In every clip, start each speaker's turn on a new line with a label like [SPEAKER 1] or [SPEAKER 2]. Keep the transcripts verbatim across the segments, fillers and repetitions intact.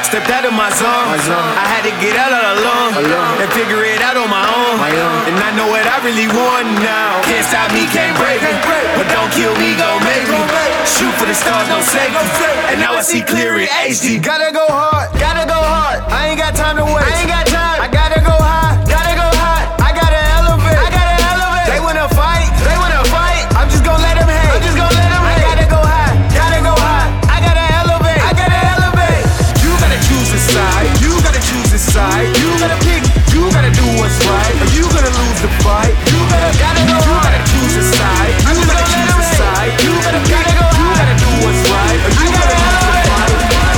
[SPEAKER 1] Stepped out of my zone. my zone. I had to get out all alone, alone and figure it out on my own. my own. And I know what I really want now. Can't stop me, can't break me. But don't kill me, gon' make me. Shoot for the stars, don't save me. And now I see clear in H D. Gotta go hard, gotta go hard. I ain't got time to waste. I ain't got time. I gotta go high, gotta go high. I gotta elevate, I gotta elevate. They wanna fight, they wanna fight. I'm just gon' let them hate. I'm just gon' let them hate. I gotta go high, gotta go high. I gotta elevate, I gotta elevate. You gotta choose a side, you gotta choose a side. You gotta pick, you gotta do what's right. Or you gonna lose the fight. You gotta, gotta go you hard. gotta choose a side. You I'm gotta choose a side. You gotta pick, gotta go you gotta do what's right. Or you gotta lose the fight.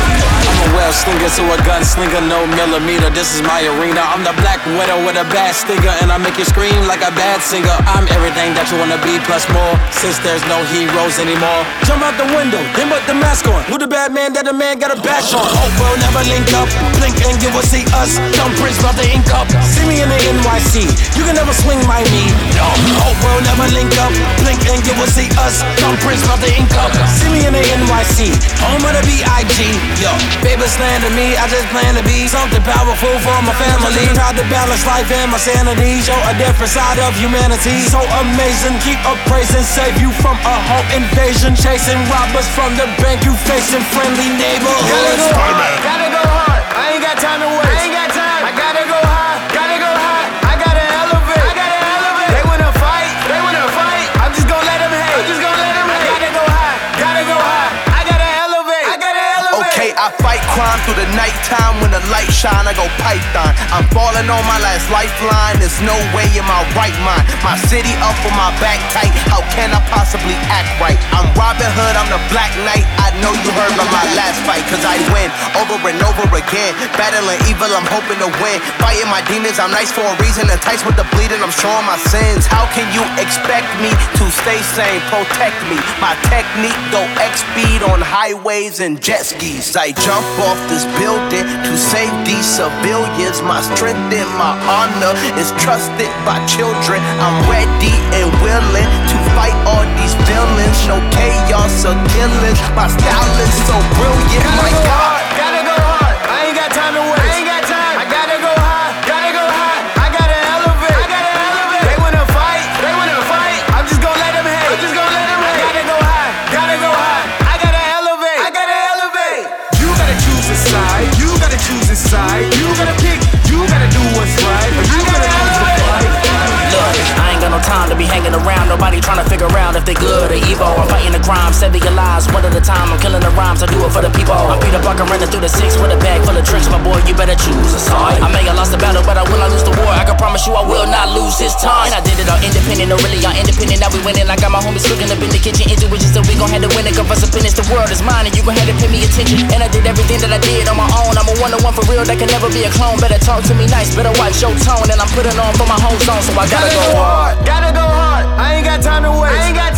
[SPEAKER 2] Well, slinger to a gunslinger, no millimeter. This is my arena. I'm the black widow with a bad stinger, and I make you scream like a bad singer. I'm everything that you wanna be plus more. Since there's no heroes anymore, jump out the window, then put the mask on. Who the bad man that a man got a bash on? Hope we'll never link up. Blink and you will see us. Dumb Prince about to ink up. See me in the N Y C. You can never swing my knee. No. Hope we'll never link up. Blink and you will see us. Dumb Prince about to ink up. See me in the N Y C. Home of the B I G. Yo, baby. Slander me, I just plan to be something powerful for my family. Try to balance life and my sanity. Show a different side of humanity. So amazing, keep up praising. Save you from a home invasion. Chasing robbers from the bank. You facing friendly neighborhoods.
[SPEAKER 1] Gotta go hard, gotta go hard. I ain't got time to waste. I ain't got time. I gotta go high, gotta go high. I gotta elevate, I gotta elevate. They wanna fight, they wanna fight. I'm just gon' let them hate. I'm just gon' let them hate. I gotta go high, gotta go high. I gotta elevate, I gotta elevate.
[SPEAKER 3] Okay, I fight crime through the nighttime when the light shine. I go python. I'm falling on my last lifeline. There's no way in my right mind. My city up on my back tight. How can I possibly act right? I'm Robin Hood, I'm the Black Knight. I know you heard about my last fight, cause I win over and over again. Battling evil, I'm hoping to win. Fighting my demons, I'm nice for a reason. Enticed with the bleeding, I'm showing my sins. How can you expect me to stay sane? Protect me. My technique go X speed on highways and jet skis. I jump off this building to save these civilians. My strength and my honor is trusted by children. I'm ready and willing to fight all these villains. No chaos or killings. My style is so brilliant.
[SPEAKER 1] Gotta
[SPEAKER 3] my
[SPEAKER 1] go
[SPEAKER 3] God.
[SPEAKER 1] hard, gotta go hard. I ain't got time to waste. I ain't got time. I gotta go high, gotta go high. I gotta elevate, I gotta elevate. They wanna fight, they wanna fight. I'm just gon' let them hate. I'm just gon' let them hate. I gotta go high, gotta go high. I gotta elevate, I gotta elevate. You gotta choose a side. You gotta choose a side. You gotta pick. You gotta do what's right. Or you gotta lose the fight.
[SPEAKER 4] Look, I ain't got no time to be hanging around. Nobody trying to figure out if they good or evil. I'm fighting the crime, saving your lives one at a time. I'm killing the rhymes, I do it for the people. I'm Peter Parker running through the six with a bag full of tricks. My boy, you better choose a side. I may have lost the battle, but I will not lose the war. I can promise you I will not lose this time. And I did it all independent, no really all independent. Now we winning. I got my homies cooking up in the kitchen. Intuition, so we gon' have to win it. Cause us finish, the world is mine, and you gon' have to pay me attention. And I did everything that I did on my own. I'm a one-on-one for real, that can never be a clone. Better talk to me nice, better watch your tone. And I'm putting on for my whole zone, so I gotta, gotta go hard.
[SPEAKER 1] Gotta go hard. I ain't got time to waste. I ain't got